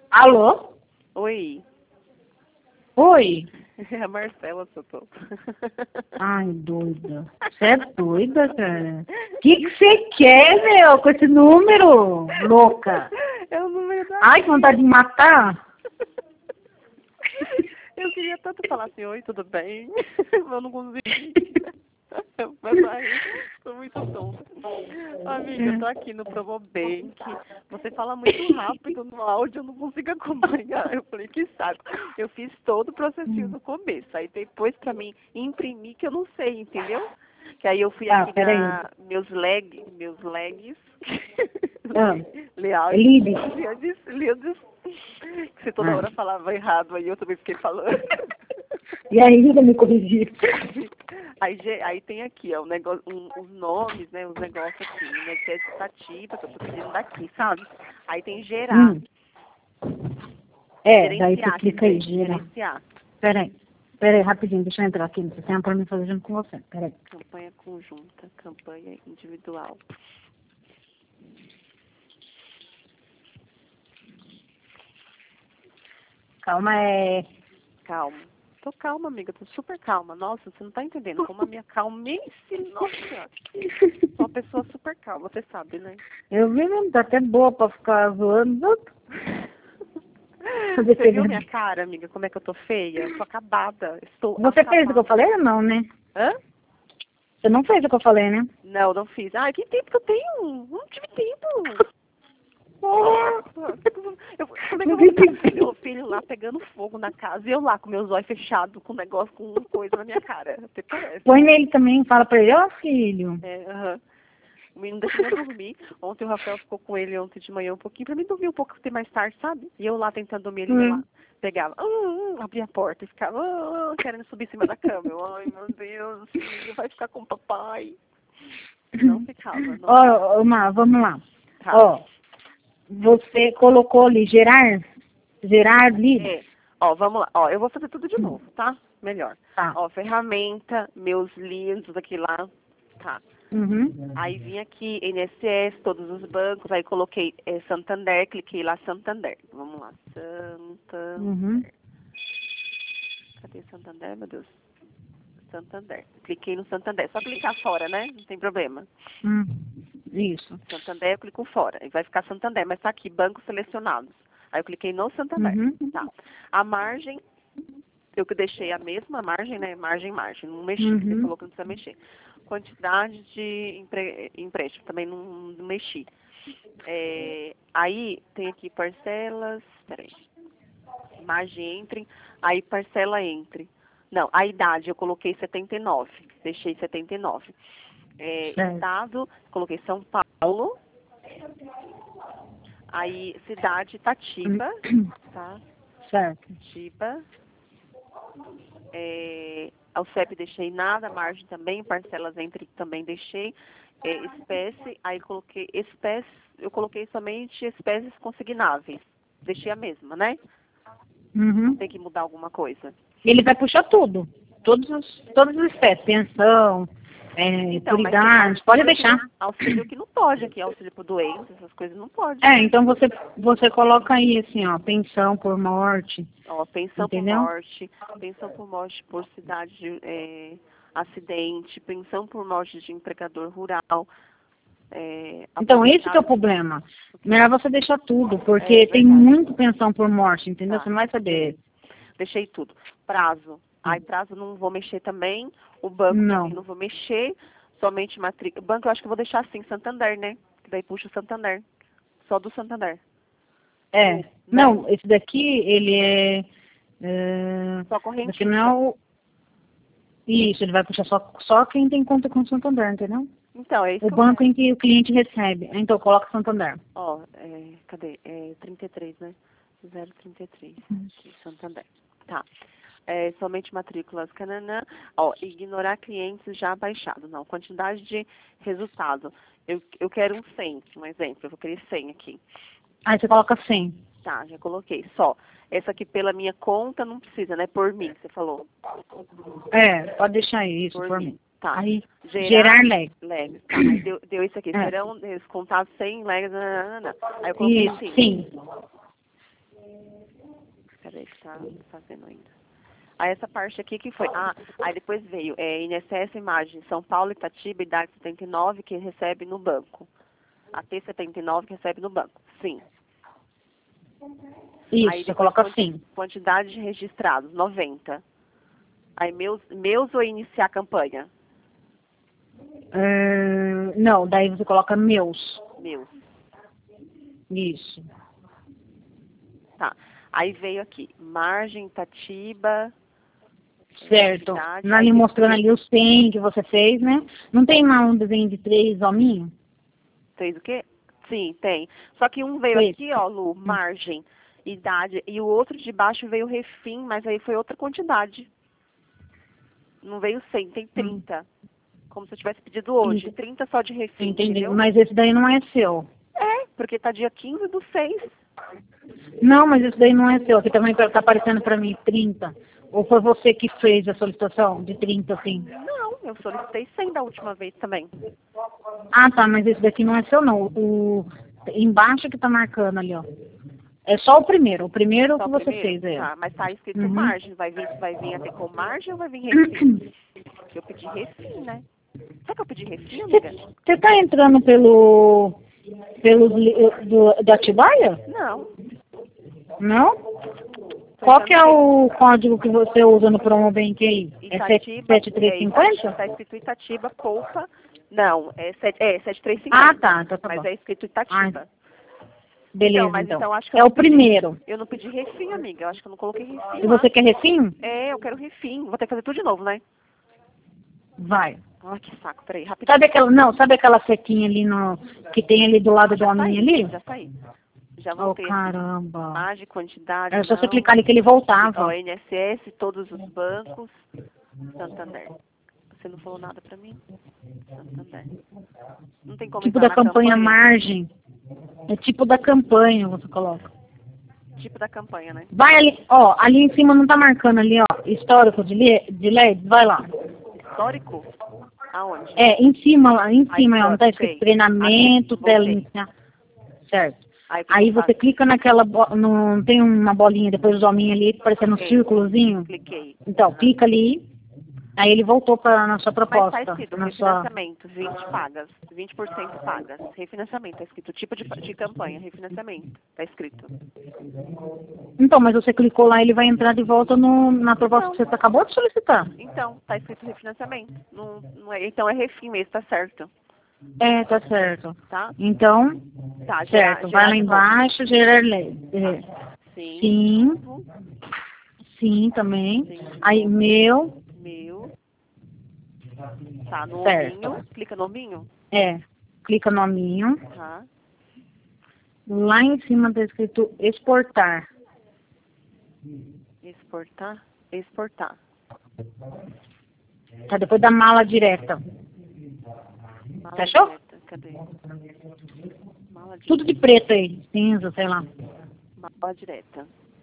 Alô? Oi, Oi? é a Marcela, Soto. Ai, doida. Você é doida, cara? O que você quer, meu, com esse número? Louca. É o número da... Ai, que vontade de matar. Eu queria tanto falar assim, oi, tudo bem? Mas eu não consegui. Mas aí, tô muito tonta. Amiga, eu tô aqui no Promobank. Você fala muito rápido no áudio, eu não consigo acompanhar. Eu falei, que saco. Eu fiz todo o processinho no começo. Aí depois pra mim imprimir, que eu não sei, entendeu? Que aí eu fui aqui Peraí. na meus legs. Ah, Leais. Lides. Lides. Que você toda hora falava errado, aí eu também fiquei falando. E ainda me corrigir. Aí tem aqui, ó, os nomes, né, os negócios aqui, minha expectativa, que eu tô pedindo daqui, sabe? Aí tem gerar. É, daí você Gerenciar, clica quer aí, dizer, gira. gerenciar. Peraí, rapidinho, deixa eu entrar aqui no sistema pra me fazer junto com você. Peraí. Campanha conjunta, campanha individual. Calma, Calma. Tô calma, amiga, tô super calma. Nossa, você não tá entendendo como a minha calmice, nossa senhora. Sou uma pessoa super calma, você sabe, né? Eu vi mesmo, tá até boa pra ficar zoando. Você viu minha cara, amiga, como é que eu tô feia? Eu tô acabada. Estou Você acabada. fez o que eu falei ou não, né? Hã? Você não fez o que eu falei, né? Não, não fiz. Ai, que tempo que eu tenho? Não tive tempo. Como é que eu vou ficar meu filho lá pegando fogo na casa e eu lá com meus olhos fechados, com um negócio, com coisa na minha cara? Até parece. Põe nele também, fala pra ele, ó filho. Aham. O menino deixa eu dormir. Ontem o Rafael ficou com ele ontem de manhã um pouquinho, pra mim dormir um pouco até mais tarde, sabe? E eu lá tentando dormir, ele ia lá, pegava, abria a porta e ficava, querendo subir em cima da cama. Eu, ai meu Deus, filho, vai ficar com o papai. Não ficava, não. Ó, Má, vamos lá. Tá. Ó, você colocou ali gerar livros. Ó, vamos lá. Ó, eu vou fazer tudo de novo, tá? Melhor. Tá. Ó, ferramenta, meus livros aqui lá. Tá. Uhum. Aí vim aqui, INSS, todos os bancos, aí coloquei Santander, cliquei lá Santander. Vamos lá. Santander. Uhum. Cadê Santander, meu Deus? Santander. Cliquei no Santander. Só clicar fora, né? Não tem problema. Isso. Santander, eu clico fora. E vai ficar Santander, mas tá aqui, bancos selecionados. Aí eu cliquei no Santander. Uhum. Tá. A margem, eu que deixei a mesma margem, né? Margem. Não mexi. Uhum. Você falou que não precisa mexer. Quantidade de empréstimo, também não mexi. Aí tem aqui parcelas, peraí. Margem entre, aí parcela entre. Não, a idade eu coloquei 79, deixei 79. Certo. Estado, coloquei São Paulo. Aí cidade Itatiba, tá? Certo. Itatiba. Ao CEP deixei nada, margem também, parcelas entre também deixei. Espécie, aí coloquei espécie, eu coloquei somente espécies consignáveis. Deixei a mesma, né? Uhum. Tem que mudar alguma coisa. Ele vai puxar tudo. Todos os espécies, pensão, Então, por mas idade, pode deixar. Auxílio que não pode aqui, auxílio por doença, essas coisas não pode. Então você coloca aí assim, ó, pensão por morte. Ó, pensão Entendeu? por morte por cidade de acidente, pensão por morte de empregador rural. Então, esse que é o problema. Melhor você deixar tudo, porque tem muito pensão por morte, entendeu? Tá. Você não vai saber. Deixei tudo. Prazo. Aí prazo não vou mexer também. O banco também não vou mexer. Somente matrícula. O banco eu acho que eu vou deixar assim, Santander, né? Que daí puxa o Santander. Só do Santander. Não, esse daqui, ele é... Só corrente. Daqui não é o... Isso, ele vai puxar só quem tem conta com o Santander, entendeu? Então, é isso o banco em que o cliente recebe. Então, coloca Santander. Ó, cadê? 33, né? 033. Aqui, Santander. Tá. Somente matrículas, cananã. Ó, ignorar clientes já baixados. Não, quantidade de resultado. Eu quero um 100, um exemplo. Eu vou querer 100 aqui. Aí você coloca 100. Tá, já coloquei. Só. Essa aqui pela minha conta não precisa, né? Por mim, você falou. Pode deixar isso, por mim. Tá. Aí, gerar leg. Tá. Aí deu isso aqui. Serão descontados 100 legs. Aí eu coloquei sim. Peraí que tá fazendo ainda. Aí essa parte aqui que foi. Ah, aí depois veio INSS Imagem São Paulo, Itatiba, idade 79, que recebe no banco. AT 79 que recebe no banco. Sim. Isso, Aí você depois coloca assim. quantidade de registrados, 90. Aí meus ou iniciar a campanha? Não, daí você coloca meus. Meus. Isso. Tá. Aí veio aqui, margem, Itatiba. Certo. Cidade, Ali aí mostrando ali os 100 que você fez, né? Não tem mais um desenho de 3 hominhos? Fez o quê? Sim, tem. Só que um veio Fez. aqui, ó, Lu, margem, idade, e o outro de baixo veio refim, mas aí foi outra quantidade. Não veio 100, tem 30. Como se eu tivesse pedido hoje. 30 só de refim, Entendi. entendeu? Mas esse daí não é seu. É, porque tá dia 15 do 6. Não, mas esse daí não é seu. Aqui também tá aparecendo pra mim 30. Ou foi você que fez a solicitação de 30, assim? Não, eu solicitei 100 da última vez também. Ah, tá, mas esse daqui não é seu, não. Embaixo que tá marcando ali, ó. É só o primeiro. O primeiro Só que o você primeiro? fez, é. Tá, mas tá escrito Uhum. margem. Vai vir até com margem ou vai vir refim? Porque eu pedi refim, né? Será que eu pedi refim, amiga? Você tá entrando pelo do Atibaia? Não. Não? Tô Qual que é entrando o código que você usa no Promobank aí? É Itatiba, 7350? tá escrito Itatiba, Poupa. Não, é 7350. Ah, tá, então tá Mas bom. é escrito Itatiba. Beleza, Mas então. então acho que eu É não o primeiro. Eu não pedi refim, amiga. Eu acho que eu não coloquei refim E lá. você quer refim? É, eu quero refim. Vou ter que fazer tudo de novo, né? Vai. Ai, que saco. Peraí, rapidinho. Sabe aquela setinha ali que tem ali do lado do homem ali? Já saí. Já Oh, voltei aqui. caramba. Imagem, quantidade, Era só você não. clicar ali que ele Ó, voltava. INSS, todos os bancos. Santander. Você não falou nada pra mim? Santander. Não tem como Tipo entrar da na campanha campanha? margem. É tipo da campanha, você coloca. Tipo da campanha, né? Vai ali, ó, ali em cima não tá marcando ali, ó, histórico de LED, vai lá. Histórico? Aonde? É, em cima, lá, em Aí, cima, ó, não tá escrito sei. treinamento, Aqui, tela voltei. inicial. Certo. Aí, o que que eu Aí você faço? clica naquela, não tem uma bolinha depois do hominho ali, parecendo um Cliquei. círculozinho? Cliquei. Então, clica ali, aí ele voltou na sua Mas tá proposta, escrito na sua... refinanciamento, 20 pagas, 20% pagas. Refinanciamento, tá escrito tipo de campanha, refinanciamento, tá escrito. Então, mas você clicou lá, ele vai entrar de volta na proposta que você acabou de solicitar. Então, tá escrito refinanciamento. Não é, então é refim mesmo, tá certo. É, tá certo. Tá? Então, Tá, certo, vai gerar lá de novo. embaixo, gerar lei. Sim. Sim, sim também. Sim, de Aí, novo. meu, Meu. Tá, no certo. hominho. Clica no hominho. Clica no hominho. Tá. Lá em cima tá escrito exportar. Exportar. Exportar. Tá depois da mala direta. Mala Fechou? direta. Cadê? Mala direta. Tudo de preto aí, cinza, sei lá. Mala direta.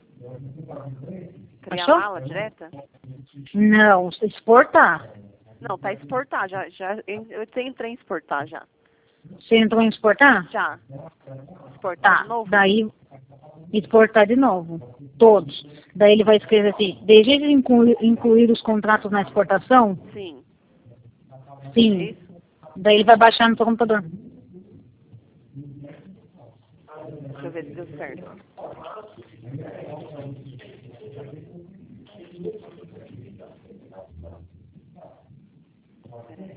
Criar Achou? mala direta? Não, exportar. Não, tá exportar. Eu entrei em exportar já. Você entrou em exportar? Já. Exportar Tá, de novo? daí exportar de novo. Todos. Daí ele vai escrever assim, deseja incluir os contratos na exportação? Sim. Sim. Isso? Daí ele vai baixar no seu computador. Deixa eu ver se deu certo. Peraí.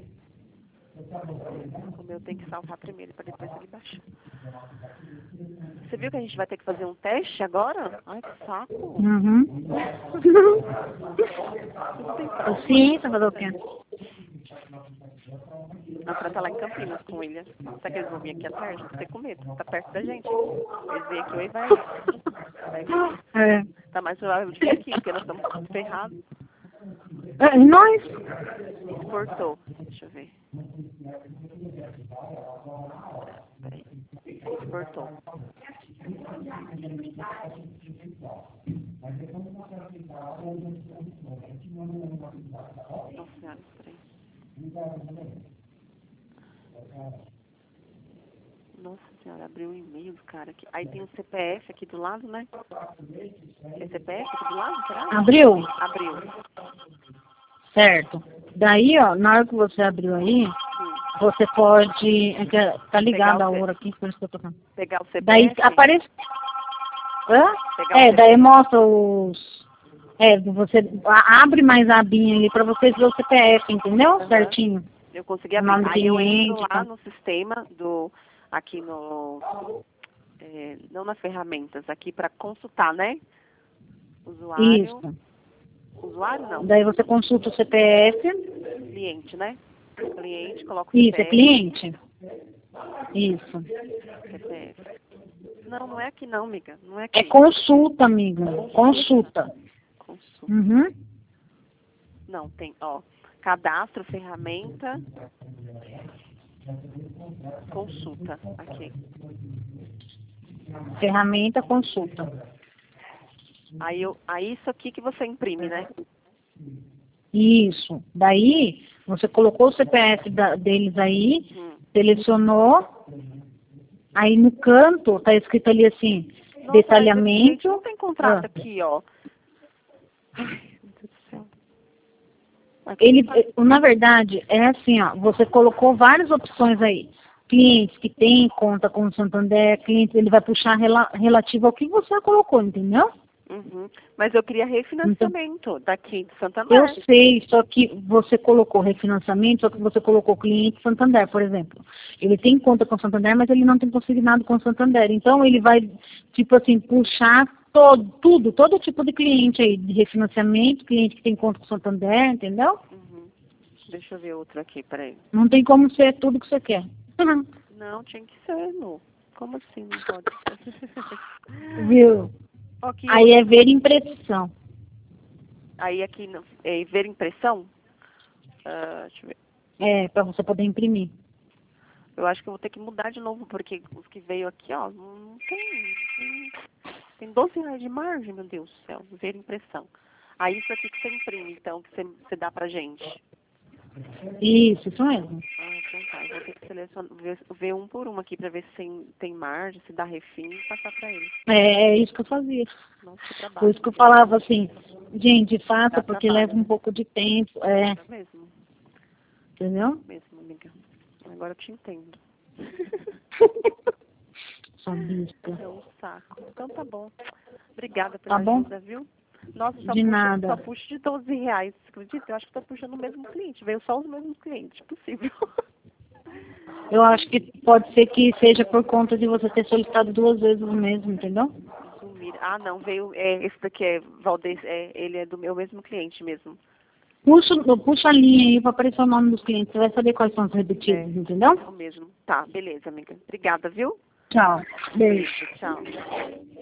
O meu tem que salvar primeiro para depois ele baixar. Você viu que a gente vai ter que fazer um teste agora? Ai, que saco. Uhum. Sim, você fazer o quê? A Fran tá lá em Campinas com ele. Será que eles vão vir aqui à tarde? Tô até com medo. Tá perto da gente. Eles vêm aqui ou vai. Vai vir. É. Tá mais provável de vir aqui, porque nós estamos ferrados. E nós? Exportou. Deixa eu ver. Peraí. Exportou. Nossa senhora, peraí. Nossa senhora. senhora, abriu um e-mail do cara aqui. Aí tem o CPF aqui do lado, né? É CPF aqui do lado, será? Abriu? Abriu. Certo. Daí, ó, na hora que você abriu aí, você pode... Tá ligado a hora aqui, por isso que eu tô falando. Pegar o CPF? Daí aparece... Hã? Pegar Daí mostra os... você abre mais a abinha ali pra vocês ver o CPF, entendeu? Certinho. Eu consegui abrir. Aí eu entro lá no sistema do... Aqui no... não nas ferramentas, aqui pra consultar, né? Usuário. Isso. Usuário não. Daí você consulta o CPF. Cliente, né? Cliente, coloca o Isso, CPF. é cliente. Isso. CPF. Não, não é aqui não, amiga. Não é aqui. É consulta, amiga. Consulta. Consulta. Uhum. Não, tem, ó. Cadastro, ferramenta. Consulta. Aqui. Ferramenta, consulta. Aí isso aqui que você imprime, né? Isso. Daí, você colocou o CPF deles aí, selecionou, aí no canto, tá escrito ali assim, Nossa, detalhamento. Não tem contrato aqui, ó. Ai, meu Deus do céu. Na verdade, é assim, ó, você colocou várias opções aí. Clientes que têm conta com o Santander, clientes, ele vai puxar relativo ao que você colocou, entendeu? Uhum. Mas eu queria refinanciamento daqui de Santander. Eu sei, só que você colocou refinanciamento, só que você colocou cliente Santander, por exemplo. Ele tem conta com Santander, mas ele não tem consignado com Santander. Então, ele vai, tipo assim, puxar todo tipo de cliente aí, de refinanciamento, cliente que tem conta com Santander, entendeu? Uhum. Deixa eu ver outro aqui, peraí. Não tem como ser tudo que você quer. Não, tinha que ser, não. Como assim não pode ser? Viu? Aqui, aí é ver impressão. Aí aqui, é ver impressão? Deixa eu ver. Para você poder imprimir. Eu acho que eu vou ter que mudar de novo, porque os que veio aqui, ó, não tem... Tem 12 reais de margem, meu Deus do céu. Ver impressão. Aí isso aqui que você imprime, então, que você dá pra gente. Isso mesmo. Então tá. Eu vou ter que selecionar, ver um por um aqui pra ver se tem margem, se dá refim e passar pra ele. É isso que eu fazia. Nossa, que trabalho. Por isso que eu falava assim, gente, faça Dá porque trabalho. leva um pouco de tempo. Mesmo. Entendeu? Mesmo, amiga. Agora eu te entendo. Sua bisca. É um saco. Então tá bom. Obrigada pela Tá bom? ajuda, viu? Nossa, De nada. só puxo de 12 reais. Você acredita? Eu acho que tô puxando o mesmo cliente. Veio só os mesmos clientes. Possível. Eu acho que pode ser que seja por conta de você ter solicitado 2 vezes o mesmo, entendeu? Ah, não. Veio... esse daqui é Valdez. Ele é do meu mesmo cliente mesmo. Puxa a linha aí para aparecer o nome dos clientes. Você vai saber quais são os repetidos, entendeu? É o mesmo. Tá, beleza, amiga. Obrigada, viu? Tchau. Beijo. Tchau.